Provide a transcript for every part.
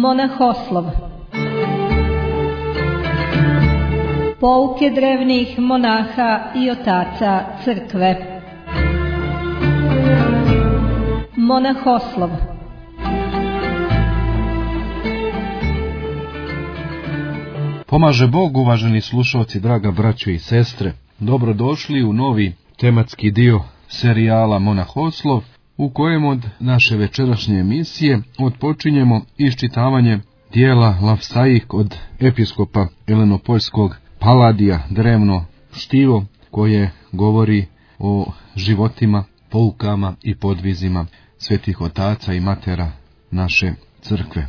Monahoslov. Pouke drevnih monaha i otaca crkve. Monahoslov. Pomaže Bog, uvaženi slušalci, draga braćo i sestre. Dobrodošli u novi tematski dio serijala Monahoslov, u kojem od naše večerašnje emisije odpočinjemo iščitavanje dijela Lavsaik od episkopa Elenopoljskog Paladija, drevno štivo, koje govori o životima, poukama i podvizima svetih otaca i matera naše crkve.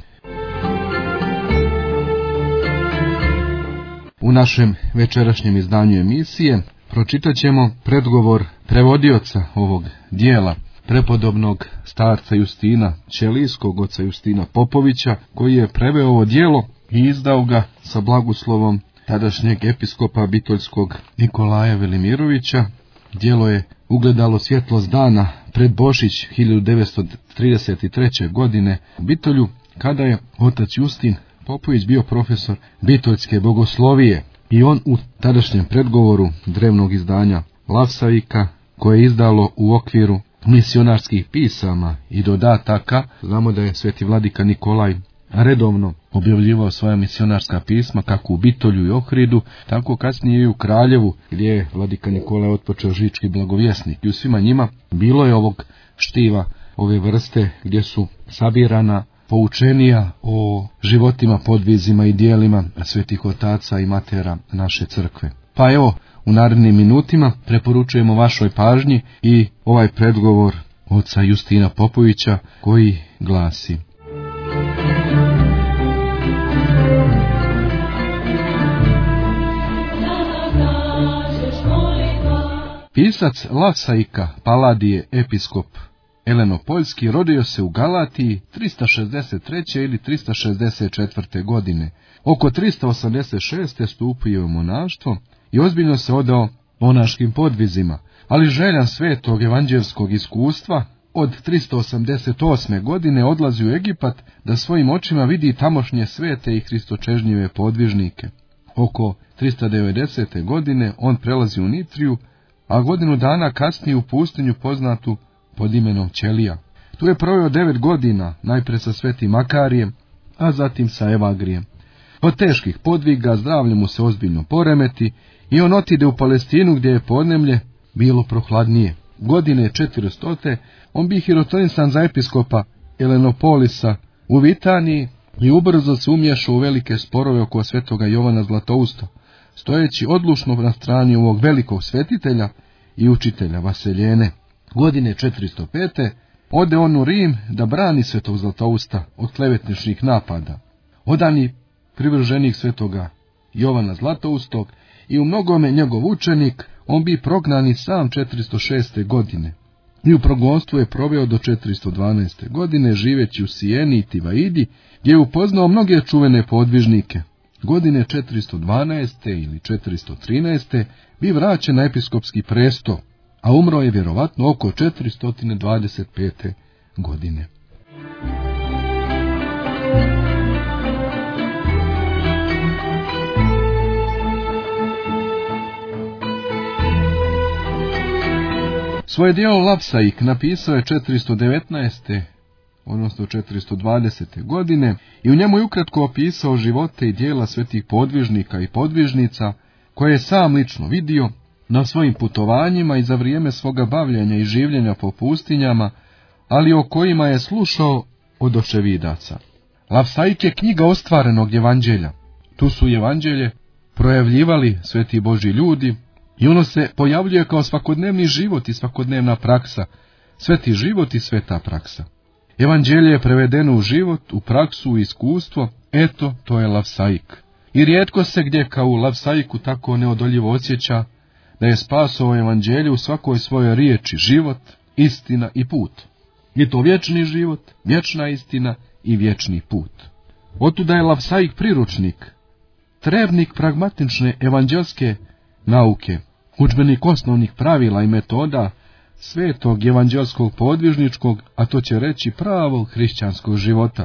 U našem večerašnjem izdanju emisije pročitat ćemo predgovor prevodioca ovog dijela, prepodobnog starca Justina Ćelijskog, oca Justina Popovića, koji je preveo ovo dijelo i izdao ga sa blagoslovom tadašnjeg episkopa Bitoljskog Nikolaja Velimirovića. Dijelo je ugledalo svjetlost dana pred Božić 1933. godine u Bitolju, kada je otac Justin Popović bio profesor bitoljske bogoslovije, i on u tadašnjem predgovoru drevnog izdanja Lavsaika, koje je izdalo u okviru misionarskih pisama i dodataka. Znamo da je sveti vladika Nikolaj redovno objavljivao svoja misionarska pisma, kako u Bitolju i Ohridu, tako kasnije i u Kraljevu, gdje je vladika Nikolaj otpočeo žički blagovjesnik. I u svima njima bilo je ovog štiva, ove vrste, gdje su sabirana poučenija o životima, podvizima i dijelima svetih otaca i matera naše crkve. Pa evo, u narednim minutima preporučujemo vašoj pažnji i ovaj predgovor oca Justina Popovića, koji glasi: Pisac Lavsaika Paladije, episkop Elenopoljski, rodio se u Galatiji 363. ili 364. godine. Oko 386. stupio u monaštvo i ozbiljno se odao monaškim podvizima, ali željan svetog evanđelskog iskustva od 388. godine odlazi u Egipat da svojim očima vidi tamošnje svete i hristočežnjive podvižnike. Oko 390. godine on prelazi u Nitriju, a godinu dana kasnije u pustinju poznatu pod imenom Ćelija. Tu je proveo 9 godina, najpre sa svetim Makarijem, a zatim sa Evagrijem. Od teških podviga zdravlje mu se ozbiljno poremeti i on otide u Palestinu, gdje je podneblje bilo prohladnije. Godine 400. on bi hirotonisan za episkopa Elenopolisa u Vitaniji i ubrzo se umješao u velike sporove oko svetoga Jovana Zlatousta, stojeći odlučno na strani ovog velikog svetitelja i učitelja Vaseljene. Godine 405. ode on u Rim da brani svetog Zlatousta od klevetničkih napada. Odani privrženik svetoga Jovana Zlatoustog i u mnogome njegov učenik, on bi prognan i sam 406. godine. I u progonstvu je proveo do 412. godine, živeći u Sijeni i Tivaidi, gdje je upoznao mnoge čuvene podvižnike. Godine 412. ili 413. bi vraćen na episkopski presto, a umro je vjerovatno oko 425. godine. Svoje dijelo Lavsaik napisao je 419. odnosno 420. godine i u njemu je ukratko opisao živote i dijela svetih podvižnika i podvižnica, koje je sam lično vidio na svojim putovanjima i za vrijeme svoga bavljenja i življenja po pustinjama, ali o kojima je slušao od očevidaca. Lavsaik je knjiga ostvarenog evanđelja. Tu su evanđelje projavljivali sveti Božji ljudi i ono se pojavljuje kao svakodnevni život i svakodnevna praksa, sveti život i sveta praksa. Evanđelje je prevedeno u život, u praksu, u iskustvo, eto, to je Lavsaik. I rijetko se gdje kao u Lavsaiku tako neodoljivo osjeća da je spasovo evanđelje u svakoj svojoj riječi život, istina i put. I to vječni život, vječna istina i vječni put. Otuda je Lavsaik priručnik, trebnik pragmatične evanđelske nauke, udžbenik osnovnih pravila i metoda svetog evanđelskog podvižničkog, a to će reći pravog hrišćanskog života.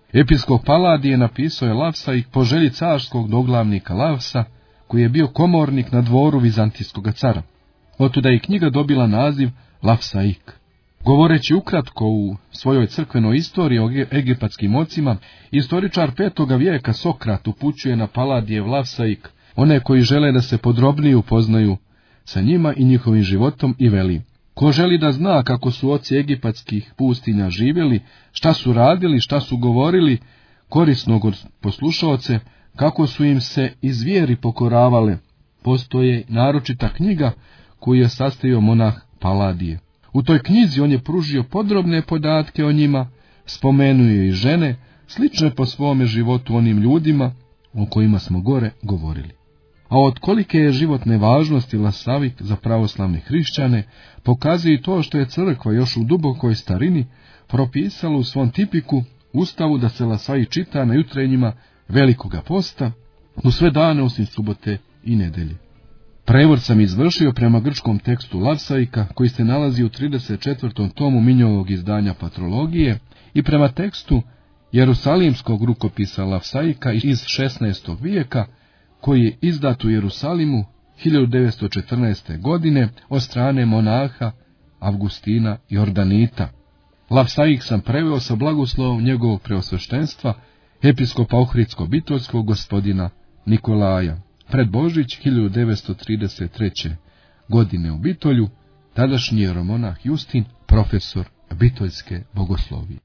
Episkop Paladije napisao je Lavsaik po želji carskog doglavnika Lavsa, koji je bio komornik na dvoru vizantijskog cara. Otuda je i knjiga dobila naziv Lavsaik. Govoreći ukratko u svojoj crkvenoj istoriji o egipatskim ocima, istoričar 5. vijeka Sokrat upućuje na Paladijev Lavsaik one koji žele da se podrobnije upoznaju sa njima i njihovim životom i veli: ko želi da zna kako su oci egipatskih pustinja živjeli, šta su radili, šta su govorili, korisnog od poslušaoce, kako su im se i zvijeri pokoravale, postoje naročita knjiga koju je sastavio monah Paladije. U toj knjizi on je pružio podrobne podatke o njima, spomenuo je i žene, slične po svome životu onim ljudima o kojima smo gore govorili. A od kolike je životne važnosti Lavsaik za pravoslavne hrišćane, pokazuje i to što je crkva još u dubokoj starini propisala u svom tipiku ustavu da se Lavsaik čita na jutrenjima Velikoga posta, u sve dane osim subote i nedelje. Prevod sam izvršio prema grčkom tekstu Lavsaika, koji se nalazi u 34. tomu Minjovog izdanja Patrologije, i prema tekstu Jerusalimskog rukopisa Lavsaika iz 16. vijeka, koji je izdat u Jerusalimu 1914. godine od strane monaha Avgustina Jordanita. Lavsaik sam preveo sa blagoslovom njegovog preosveštenstva, episkopa Ohridsko-Bitoljskog gospodina Nikolaja, pred Božić 1933. godine u Bitolju, tadašnji jeromonah Justin, profesor Bitoljske bogoslovije.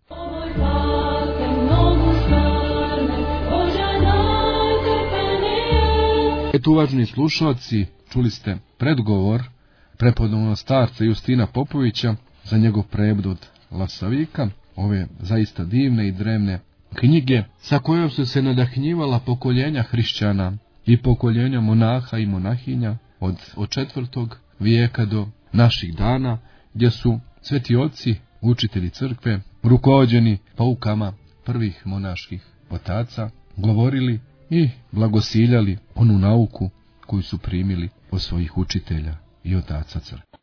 Eto, uvaženi slušalci, čuli ste predgovor prepodobnog starca Justina Popovića za njegov prevod od Lavsaika, ove zaista divne i drevne knjige sa kojom su se nadahnjivala pokoljenja hrišćana i pokoljenja monaha i monahinja od 4. vijeka do naših dana, gdje su sveti oci, učitelji crkve, rukovođeni poukama prvih monaških otaca, govorili i blagosiljali onu nauku koju su primili od svojih učitelja i otaca crkve.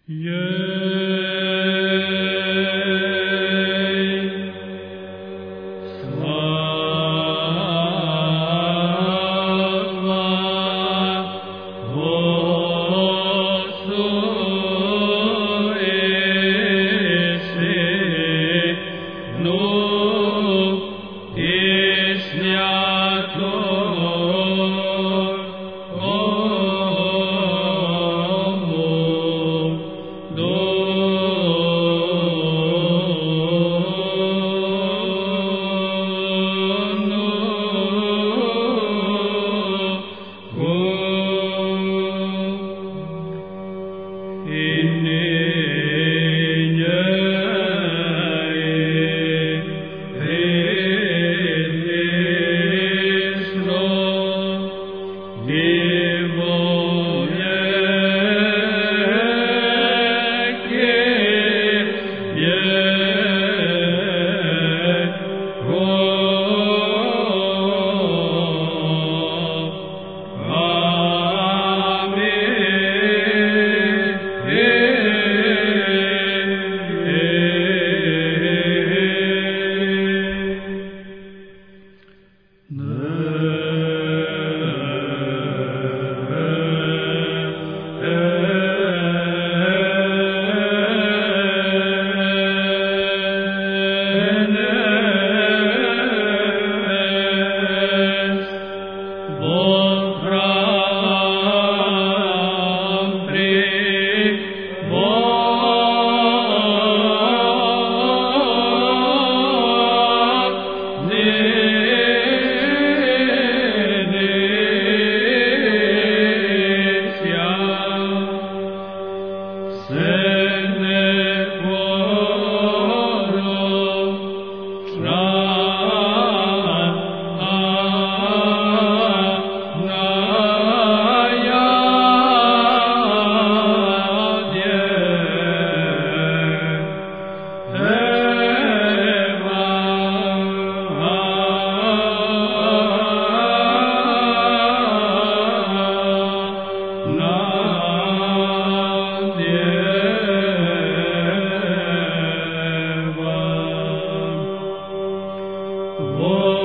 Oh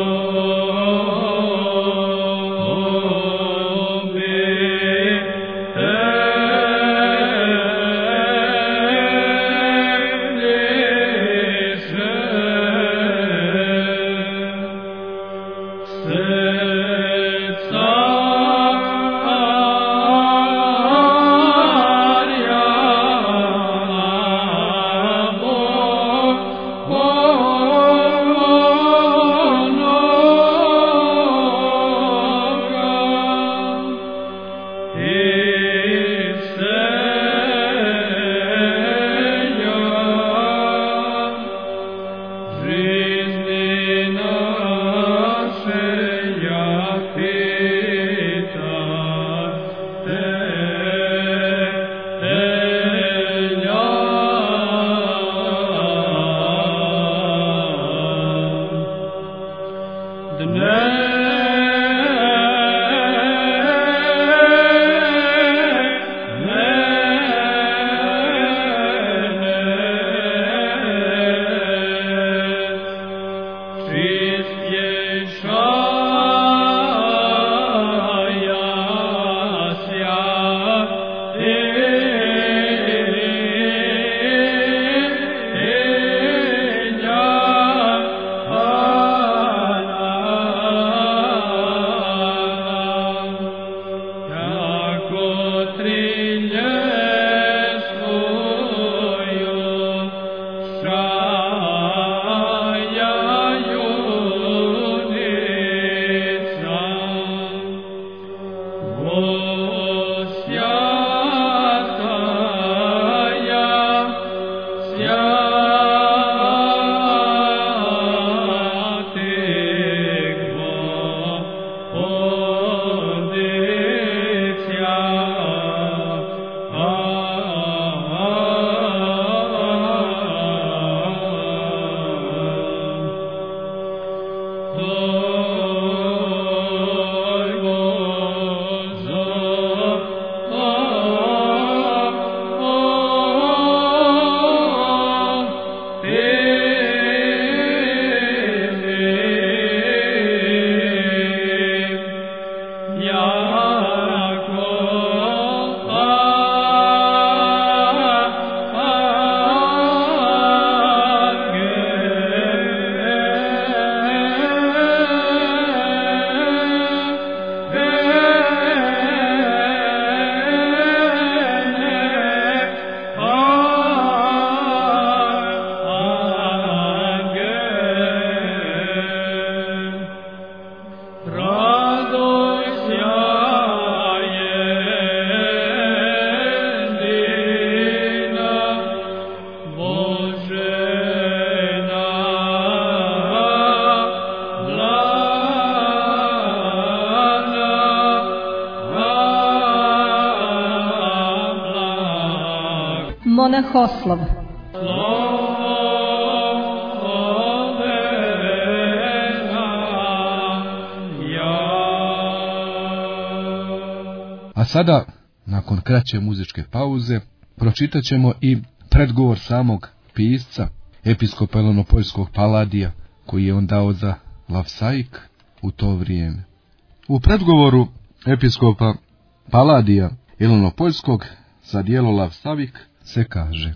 monahoslov. A sada, nakon kraće muzičke pauze, pročitat ćemo i predgovor samog pisca, episkopa Elenopoljskog Paladija, koji je on dao za Lavsaik u to vrijeme. U predgovoru episkopa Paladija Elenopoljskog za djelo Lavsaik se kaže: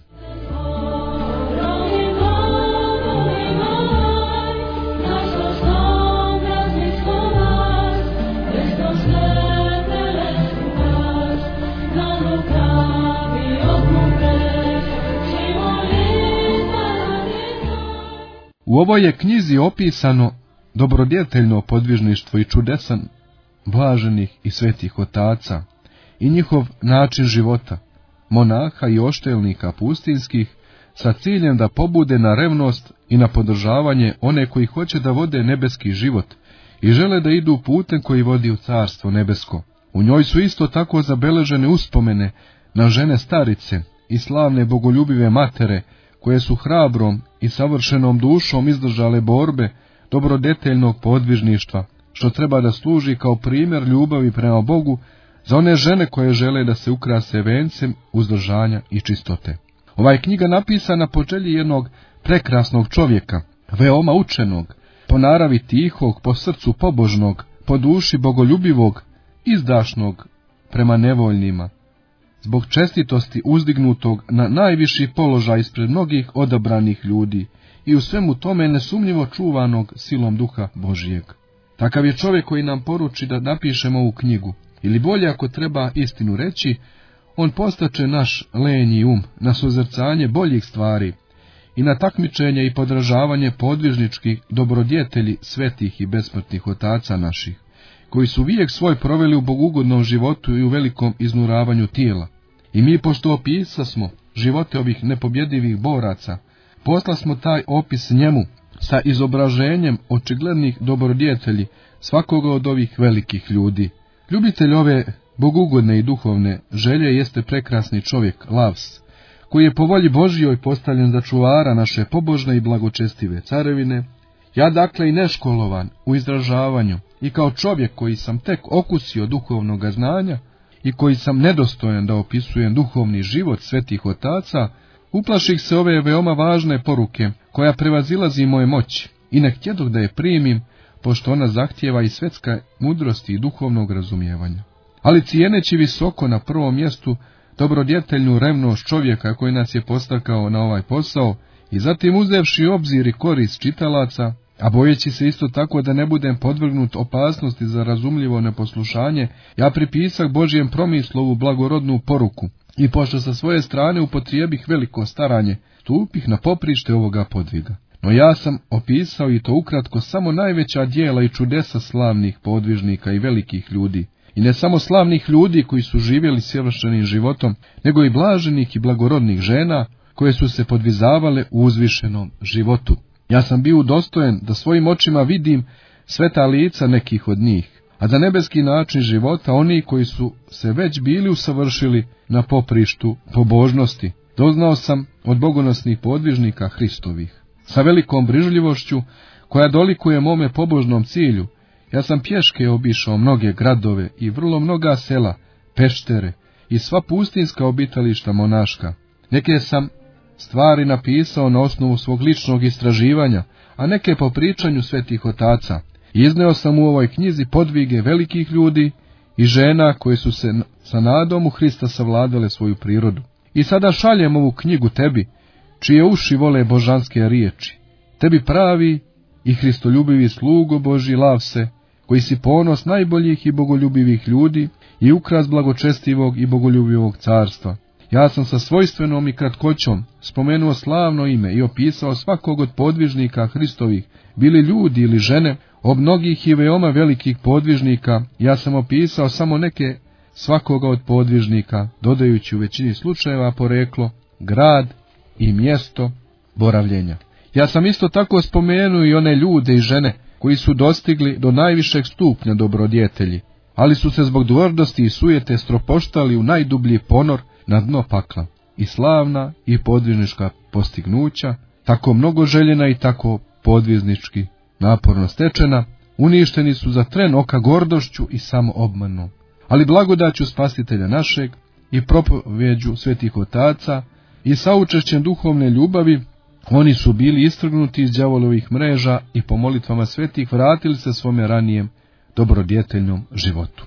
U ovoj je knjizi opisano dobrodjeteljno podvižništvo i čudesan blaženih i svetih otaca i njihov način života, monaha i oštelnika pustinskih, sa ciljem da pobude na revnost i na podržavanje one koji hoće da vode nebeski život i žele da idu putem koji vodi u carstvo nebesko. U njoj su isto tako zabeležene uspomene na žene starice i slavne bogoljubive matere, koje su hrabrom i savršenom dušom izdržale borbe dobrodeteljnog podvižništva, što treba da služi kao primjer ljubavi prema Bogu za one žene koje žele da se ukrase vencem uzdržanja i čistote. Ova je knjiga napisana po želji jednog prekrasnog čovjeka, veoma učenog, po naravi tihog, po srcu pobožnog, po duši bogoljubivog, izdašnog prema nevoljnima, zbog čestitosti uzdignutog na najviši položaj ispred mnogih odabranih ljudi i u svemu tome nesumnjivo čuvanog silom Duha Božijeg. Takav je čovjek koji nam poruči da napišemo ovu knjigu, ili bolje ako treba istinu reći, on postače naš lenji um na suzrcanje boljih stvari i na takmičenje i podražavanje podvižničkih dobrodjetelji svetih i besmrtnih otaca naših, koji su vijek svoj proveli u bogugodnom životu i u velikom iznuravanju tijela. I mi, pošto opisasmo živote ovih nepobjedivih boraca, poslasmo taj opis njemu sa izobraženjem očiglednih dobrodjetelji svakoga od ovih velikih ljudi. Ljubitelj ove bogugodne i duhovne želje jeste prekrasni čovjek Lavs, koji je po volji Božjoj postavljen za čuvara naše pobožne i blagočestive carevine. Ja dakle i neškolovan u izražavanju i kao čovjek koji sam tek okusio duhovnog znanja i koji sam nedostojan da opisujem duhovni život svetih otaca, uplaših se ove veoma važne poruke, koja prevazilazi moje moći, i ne htjedoh da je primim, pošto ona zahtijeva i svetska mudrosti i duhovnog razumijevanja. Ali cijeneći visoko na prvom mjestu dobrodjeteljnu revnost čovjeka koji nas je postakao na ovaj posao, i zatim uzevši obzir i korist čitalaca, a bojeći se isto tako da ne budem podvrgnut opasnosti za razumljivo neposlušanje, ja pripisah Božjem promislovu blagorodnu poruku i pošto sa svoje strane upotrijebih veliko staranje, stupih na poprište ovoga podviga. No ja sam opisao i to ukratko samo najveća djela i čudesa slavnih podvižnika i velikih ljudi. I ne samo slavnih ljudi koji su živjeli savršenim životom, nego i blaženih i blagorodnih žena koje su se podvizavale u uzvišenom životu. Ja sam bio udostojen da svojim očima vidim sveta lica nekih od njih, a za nebeski način života oni koji su se već bili usavršili na poprištu pobožnosti. Doznao sam od bogonosnih podvižnika Hristovih. Sa velikom brižljivošću koja dolikuje mome pobožnom cilju, ja sam pješke obišao mnoge gradove i vrlo mnoga sela, peštere i sva pustinska obitališta monaška. Neke sam stvari napisao na osnovu svog ličnog istraživanja, a neke po pričanju svetih otaca. Izneo sam u ovoj knjizi podvige velikih ljudi i žena koje su se sa nadom u Hrista savladale svoju prirodu. I sada šaljem ovu knjigu tebi, čije uši vole božanske riječi. Tebi pravi i hristoljubivi slugo Božji Lavse, koji si ponos najboljih i bogoljubivih ljudi i ukras blagočestivog i bogoljubivog carstva. Ja sam sa svojstvenom i kratkoćom spomenuo slavno ime i opisao svakog od podvižnika Hristovih, bili ljudi ili žene, od mnogih i veoma velikih podvižnika. Ja sam opisao samo neke svakoga od podvižnika, dodajući u većini slučajeva poreklo, grad i mjesto boravljenja. Ja sam isto tako spomenuo i one ljude i žene koji su dostigli do najvišeg stupnja dobrodjetelji, ali su se zbog tvrdosti i sujete stropoštali u najdublji ponor na dno pakla. i slavna i podvižnička postignuća, tako mnogo željena i tako podviznički naporno stečena, uništeni su za tren oka gordošću i samoobmanom. Ali blagodaću Spasitelja našeg i propovjeđu svetih otaca i saučešćem duhovne ljubavi, oni su bili istrgnuti iz đavolovih mreža i po molitvama svetih vratili se svome ranijem dobrodjeteljnom životu.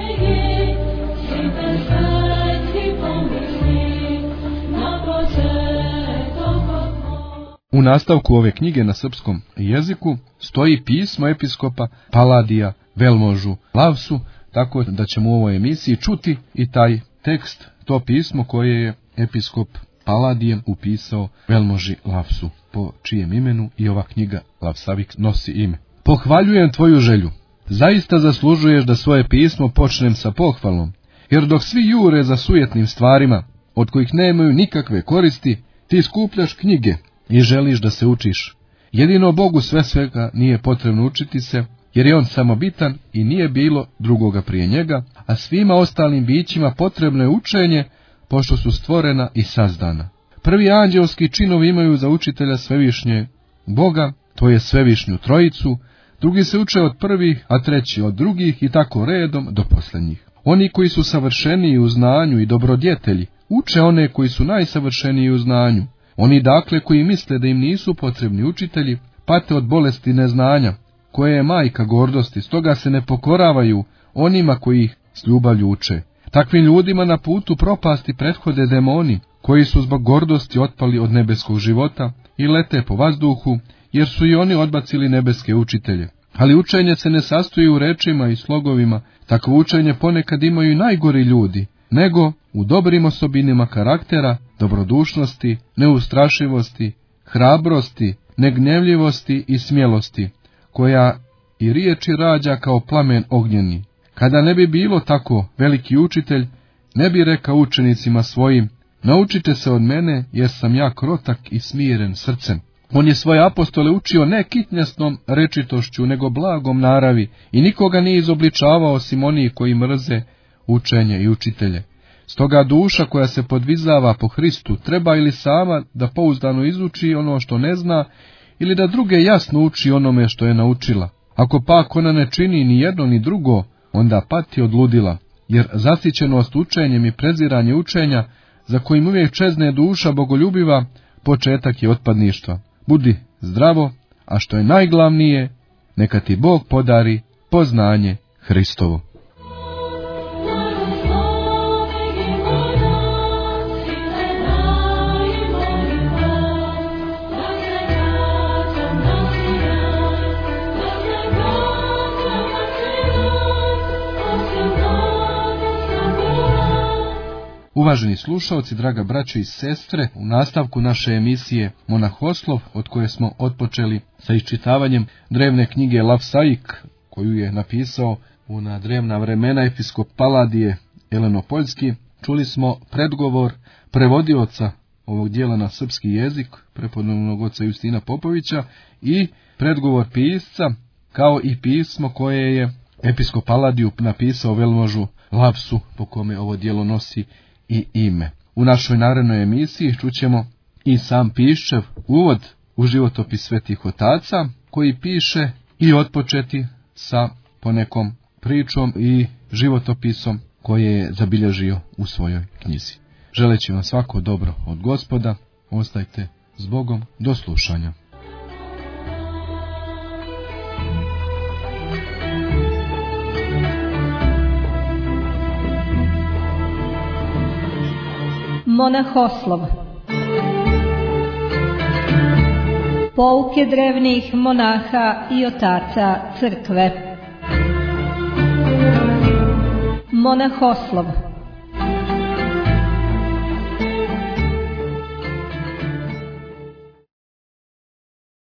U nastavku ove knjige na srpskom jeziku stoji pismo episkopa Paladija Velmožu Lavsu, tako da ćemo u ovoj emisiji čuti i taj tekst, to pismo koje je episkop Paladijem upisao Velmoži Lavsu, po čijem imenu i ova knjiga Lavsavik nosi ime. Pohvaljujem tvoju želju. Zaista zaslužuješ da svoje pismo počnem sa pohvalom, jer dok svi jure za sujetnim stvarima, od kojih nemaju nikakve koristi, ti skupljaš knjige i želiš da se učiš. Jedino Bogu svega nije potrebno učiti se, jer je on samobitan i nije bilo drugoga prije njega, a svima ostalim bićima potrebno je učenje, pošto su stvorena i sazdana. Prvi anđelski činovi imaju za učitelja svevišnje Boga, to je svevišnju trojicu, drugi se uče od prvih, a treći od drugih i tako redom do posljednjih. Oni koji su savršeniji u znanju i dobrodjetelji, uče one koji su najsavršeniji u znanju. Oni dakle koji misle da im nisu potrebni učitelji, pate od bolesti neznanja, koje je majka gordosti, stoga se ne pokoravaju onima koji ih s ljubavlju uče. Takvim ljudima na putu propasti prethode demoni, koji su zbog gordosti otpali od nebeskog života i lete po vazduhu, jer su i oni odbacili nebeske učitelje. Ali učenje se ne sastoji u rečima i slogovima, takvo učenje ponekad imaju i najgori ljudi, nego u dobrim osobinama karaktera, dobrodušnosti, neustrašivosti, hrabrosti, negnjevljivosti i smjelosti, koja i riječi rađa kao plamen ognjeni. Kada ne bi bilo tako, veliki učitelj ne bi rekao učenicima svojim: naučite se od mene, jer sam ja krotak i smiren srcem. On je svoje apostole učio ne kitnjasnom rečitošću, nego blagom naravi i nikoga nije izobličavao osim onih koji mrze učenje i učitelje. Stoga duša koja se podvizava po Hristu treba ili sama da pouzdano izuči ono što ne zna, ili da druge jasno uči onome što je naučila. Ako pak ona ne čini ni jedno ni drugo, onda pati od ludila, jer zasićenost učenjem i preziranje učenja, za kojim uvijek čezne duša bogoljubiva, početak je otpadništva. Budi zdravo, a što je najglavnije, neka ti Bog podari poznanje Hristovo. Uvaženi slušalci, draga braćo i sestre, u nastavku naše emisije Monahoslov, od koje smo otpočeli sa iščitavanjem drevne knjige Lavsaik, koju je napisao u na drevna vremena episkop Paladije Elenopoljski, čuli smo predgovor prevodioca ovog dijela na srpski jezik, prepodobnog oca Justina Popovića, i predgovor pisca, kao i pismo koje je episkop Paladiju napisao Velmožu Lavsu, po kome ovo dijelo nosi i ime. U našoj narednoj emisiji čućemo i sam piščev uvod u životopis svetih otaca, koji piše i otpočeti sa ponekom pričom i životopisom koje je zabilježio u svojoj knjizi. Želeći vam svako dobro od Gospoda, ostajte s Bogom, do slušanja. Monahoslov. Pouke drevnih monaha i otaca crkve. Monahoslov.